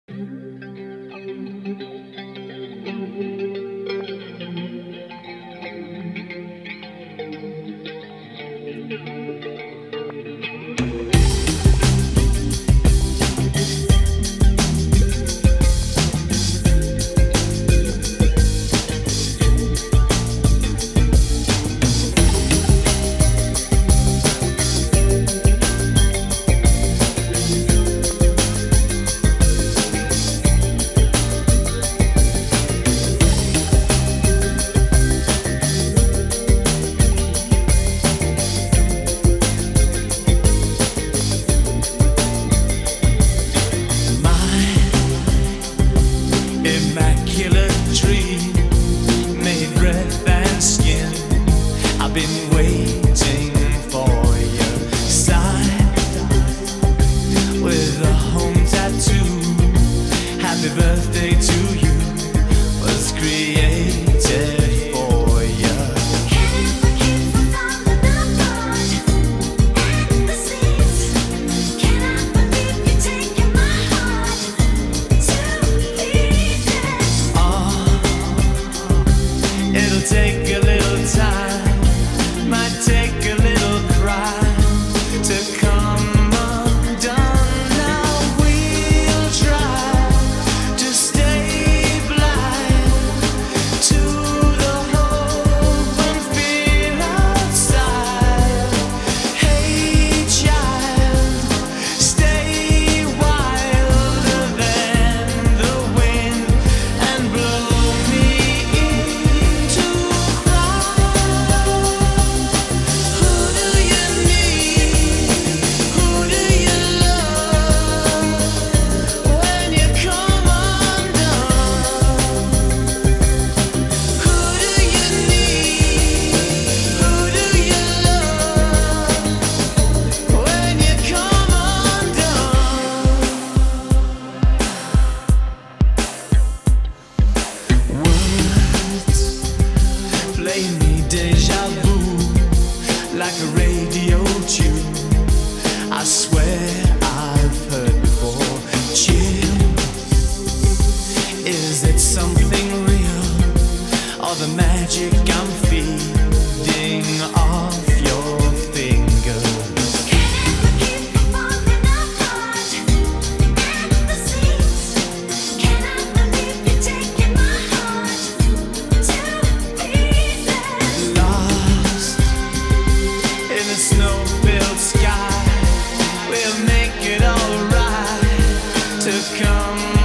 Immaculate dream, made breath and skin. I've been waiting for your sign with a home tattoo. Happy birthday to you was created for you. It'll take a little time, might take a little cry to come undone. Now we'll try to stay blind to the hope and fear outside. Hey child, stay wilder than the wind and blow me into cry. Who do you need? Who do you love when you come undone? Who do you need? Who do you love when you come undone? Words play me deja vu like a radio tune. I swear I've heard before. Chill, is it something real or the magic I'm feeding off your fingers? Lost in a snow-filled sky, we'll make it alright to come